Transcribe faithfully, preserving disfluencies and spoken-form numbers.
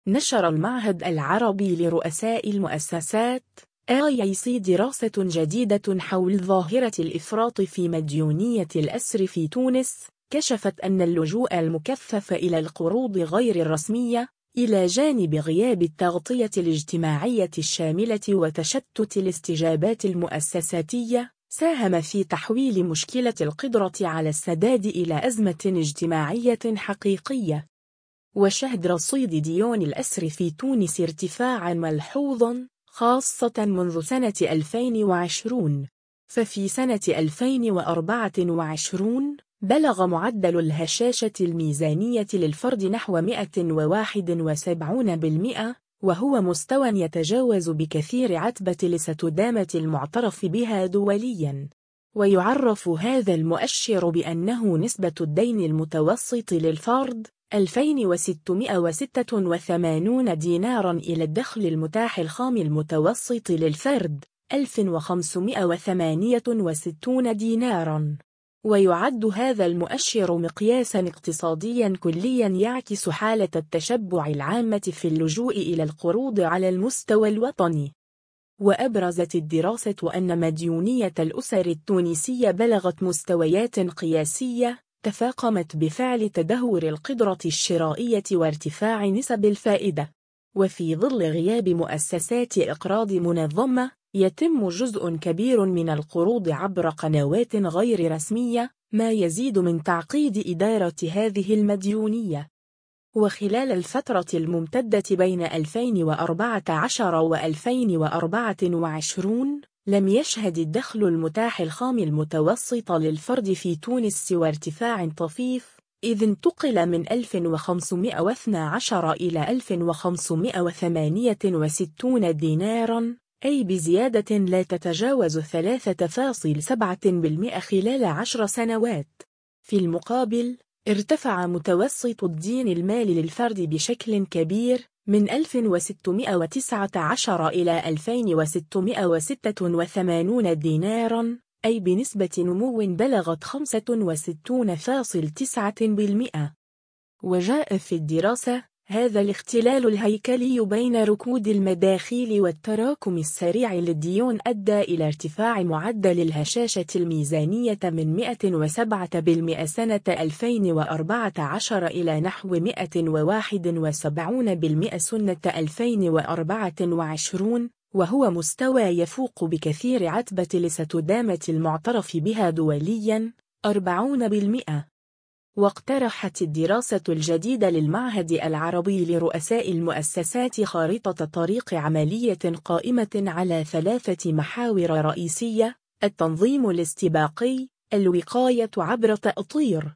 نشر المعهد العربي لرؤساء المؤسسات آي إي سي دراسة جديدة حول ظاهرة الإفراط في مديونية الأسر في تونس، كشفت أن اللجوء المكثف إلى القروض غير الرسمية إلى جانب غياب التغطية الاجتماعية الشاملة وتشتت الاستجابات المؤسساتية ساهم في تحويل مشكلة القدرة على السداد إلى أزمة اجتماعية حقيقية. وشهد رصيد ديون الأسر في تونس ارتفاعاً ملحوظاً خاصة منذ سنة ألفين وعشرين، ففي سنة ألفين وأربعة وعشرين بلغ معدل الهشاشة الميزانية للفرد نحو مئة وواحد وسبعين بالمئة، وهو مستوى يتجاوز بكثير عتبة الاستدامة المعترف بها دولياً. ويعرف هذا المؤشر بأنه نسبة الدين المتوسط للفرد ألفين وستمئة وستة وثمانين ديناراً إلى الدخل المتاح الخام المتوسط للفرد ألف وخمسمئة وثمانية وستين ديناراً. ويعد هذا المؤشر مقياساً اقتصادياً كلياً يعكس حالة التشبع العامة في اللجوء إلى القروض على المستوى الوطني. وأبرزت الدراسة أن مديونية الأسر التونسية بلغت مستويات قياسية تفاقمت بفعل تدهور القدرة الشرائية وارتفاع نسب الفائدة. وفي ظل غياب مؤسسات إقراض منظمة، يتم جزء كبير من القروض عبر قنوات غير رسمية، ما يزيد من تعقيد إدارة هذه المديونية. وخلال الفترة الممتدة بين ألفين وأربعة عشر وألفين وأربعة وعشرين، لم يشهد الدخل المتاح الخام المتوسط للفرد في تونس سوى ارتفاع طفيف، إذ انتقل من ألف وخمسمئة واثني عشر إلى ألف وخمسمئة وثمانية وستين ديناراً، أي بزيادة لا تتجاوز ثلاثة فاصلة سبعة بالمئة خلال عشر سنوات. في المقابل، ارتفع متوسط الدين المالي للفرد بشكل كبير من ألف وستمئة وتسعة عشر إلى ألفين وستمئة وستة وثمانين ديناراً، أي بنسبة نمو بلغت خمسة وستين فاصلة تسعة بالمئة. وجاء في الدراسة هذا الاختلال الهيكلي بين ركود المداخيل والتراكم السريع للديون أدى إلى ارتفاع معدل الهشاشة الميزانية من مئة وسبعة بالمئة سنة ألفين وأربعة عشر إلى نحو مئة وواحد وسبعين بالمئة سنة ألفين وأربعة وعشرين، وهو مستوى يفوق بكثير عتبة الاستدامة المعترف بها دولياً أربعين بالمئة. واقترحت الدراسة الجديدة للمعهد العربي لرؤساء المؤسسات خارطة طريق عملية قائمة على ثلاثة محاور رئيسية: التنظيم الاستباقي، الوقاية عبر تأطير،